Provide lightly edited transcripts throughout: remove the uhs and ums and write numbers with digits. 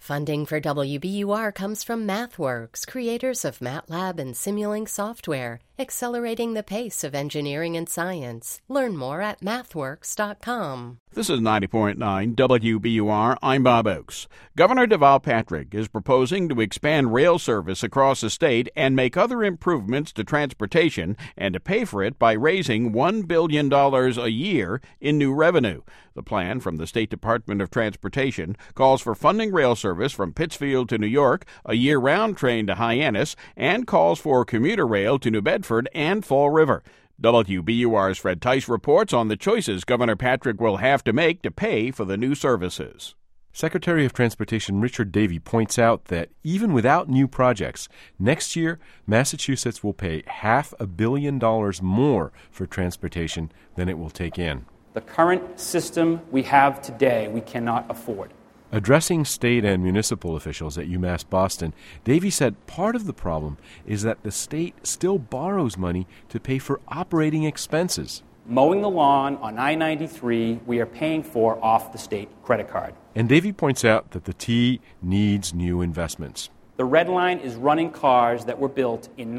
Funding for WBUR comes from MathWorks, creators of MATLAB and Simulink software, accelerating the pace of engineering and science. Learn more at mathworks.com. This is 90.9 WBUR. I'm Bob Oakes. Governor Deval Patrick is proposing to expand rail service across the state and make other improvements to transportation and to pay for it by raising $1 billion a year in new revenue. The plan from the State Department of Transportation calls for funding rail service from Pittsfield to New York, a year-round train to Hyannis, and calls for commuter rail to New Bedford and Fall River. WBUR's Fred Tice reports on the choices Governor Patrick will have to make to pay for the new services. Secretary of Transportation Richard Davey points out that even without new projects, next year Massachusetts will pay $500 million more for transportation than it will take in. The current system we have today, we cannot afford. Addressing state and municipal officials at UMass Boston, Davey said part of the problem is that the state still borrows money to pay for operating expenses. Mowing the lawn on I-93, we are paying for off the state credit card. And Davey points out that the T needs new investments. The Red Line is running cars that were built in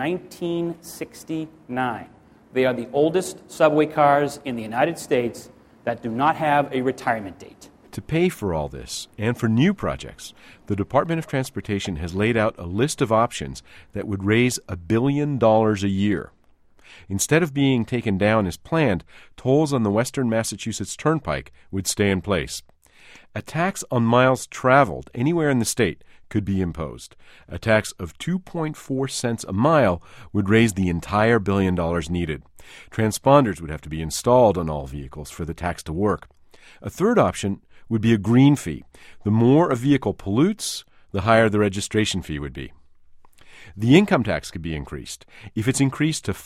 1969. They are the oldest subway cars in the United States that do not have a retirement date. To pay for all this, and for new projects, the Department of Transportation has laid out a list of options that would raise $1 billion a year. Instead of being taken down as planned, tolls on the Western Massachusetts Turnpike would stay in place. A tax on miles traveled anywhere in the state could be imposed. A tax of 2.4 cents a mile would raise the entire $1 billion needed. Transponders would have to be installed on all vehicles for the tax to work. A third option would be a green fee. The more a vehicle pollutes, the higher the registration fee would be. The income tax could be increased. If it's increased to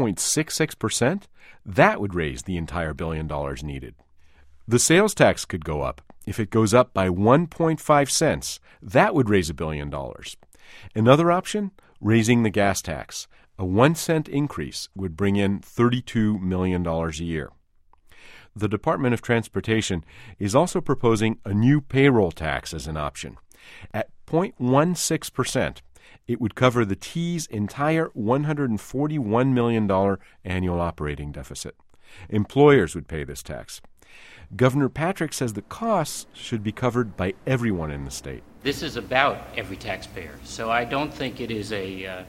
5.66%, that would raise the entire $1 billion needed. The sales tax could go up. If it goes up by 1.5 cents, that would raise $1 billion. Another option, raising the gas tax. A 1 cent increase would bring in $32 million a year. The Department of Transportation is also proposing a new payroll tax as an option. At 0.16%, it would cover the T's entire $141 million annual operating deficit. Employers would pay this tax. Governor Patrick says the costs should be covered by everyone in the state. This is about every taxpayer, so I don't think it is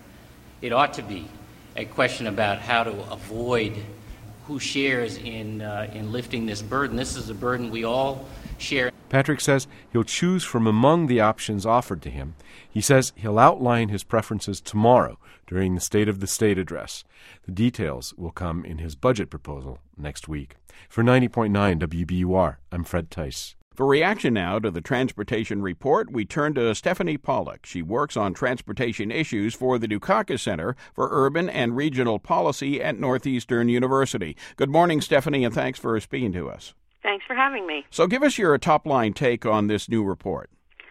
it ought to be a question about how to avoid who shares in lifting this burden. This is a burden we all share. Patrick says he'll choose from among the options offered to him. He says he'll outline his preferences tomorrow during the State of the State address. The details will come in his budget proposal next week. For 90.9 WBUR, I'm Fred Tice. For reaction now to the Transportation Report, we turn to Stephanie Pollack. She works on transportation issues for the Dukakis Center for Urban and Regional Policy at Northeastern University. Good morning, Stephanie, and thanks for speaking to us. Thanks for having me. So give us your top-line take on this new report.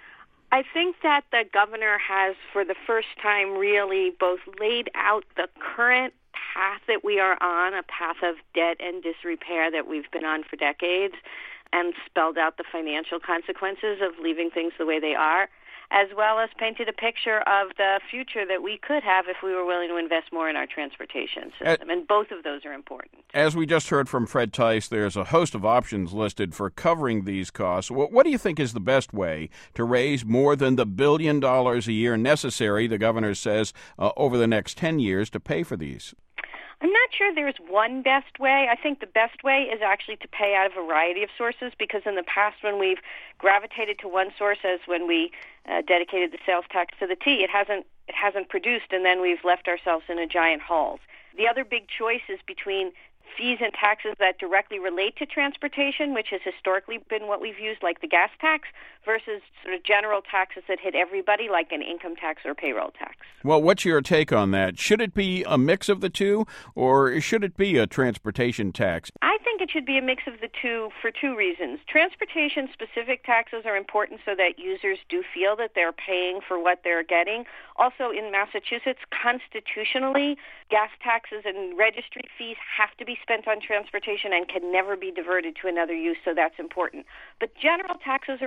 I think that the governor has, for the first time, really both laid out the current path that we are on, a path of debt and disrepair that we've been on for decades, and spelled out the financial consequences of leaving things the way they are, as well as painted a picture of the future that we could have if we were willing to invest more in our transportation system. And both of those are important. As we just heard from Fred Tice, there's a host of options listed for covering these costs. What do you think is the best way to raise more than the $1 billion a year necessary, the governor says, over the next 10 years to pay for these? I'm not sure there's one best way. I think the best way is actually to pay out of a variety of sources, because in the past when we've gravitated to one source, as when we dedicated the sales tax to the T, it hasn't produced, and then we've left ourselves in a giant hole. The other big choice is between fees and taxes that directly relate to transportation, which has historically been what we've used, like the gas tax, versus sort of general taxes that hit everybody, like an income tax or payroll tax. Well, what's your take on that? Should it be a mix of the two, or should it be a transportation tax? I think it should be a mix of the two for two reasons. Transportation-specific taxes are important so that users do feel that they're paying for what they're getting. Also, in Massachusetts, constitutionally, gas taxes and registry fees have to be spent on transportation and can never be diverted to another use, so that's important. But general taxes are important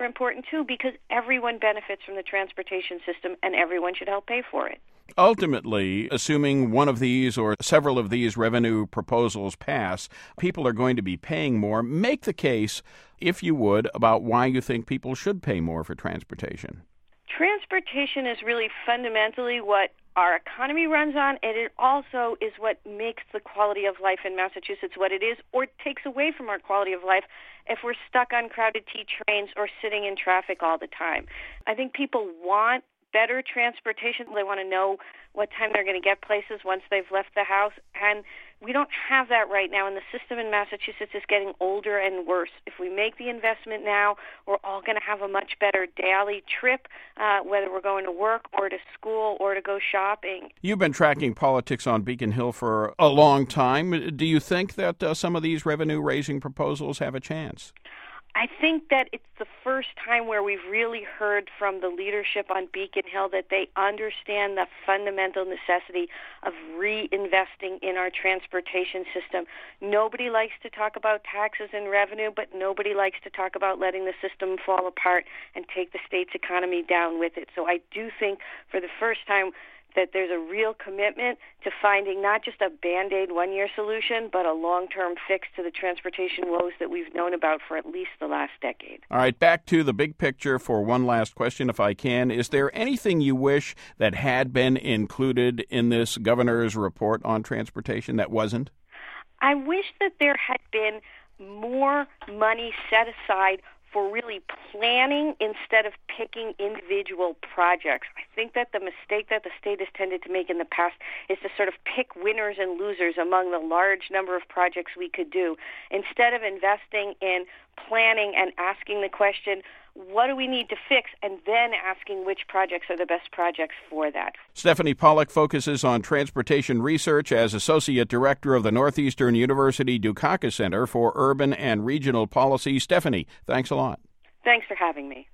important, too, because everyone benefits from the transportation system and everyone should help pay for it. Ultimately, assuming one of these or several of these revenue proposals pass, people are going to be paying more. Make the case, if you would, about why you think people should pay more for transportation. Transportation is really fundamentally what our economy runs on, and it also is what makes the quality of life in Massachusetts what it is, or takes away from our quality of life if we're stuck on crowded T trains or sitting in traffic all the time. I think people want better transportation. They want to know what time they're going to get places once they've left the house, and we don't have that right now, and the system in Massachusetts is getting older and worse. If we make the investment now, we're all going to have a much better daily trip, whether we're going to work or to school or to go shopping. You've been tracking politics on Beacon Hill for a long time. Do you think that some of these revenue-raising proposals have a chance? I think that it's the first time where we've really heard from the leadership on Beacon Hill that they understand the fundamental necessity of reinvesting in our transportation system. Nobody likes to talk about taxes and revenue, but nobody likes to talk about letting the system fall apart and take the state's economy down with it. So I do think for the first time that there's a real commitment to finding not just a Band-Aid one-year solution, but a long-term fix to the transportation woes that we've known about for at least the last decade. All right, back to the big picture for one last question, if I can. Is there anything you wish that had been included in this governor's report on transportation that wasn't? I wish that there had been more money set aside for really planning instead of picking individual projects. I think that the mistake that the state has tended to make in the past is to sort of pick winners and losers among the large number of projects we could do, instead of investing in planning and asking the question, what do we need to fix, and then asking which projects are the best projects for that. Stephanie Pollack focuses on transportation research as Associate Director of the Northeastern University Dukakis Center for Urban and Regional Policy. Stephanie, thanks a lot. Thanks for having me.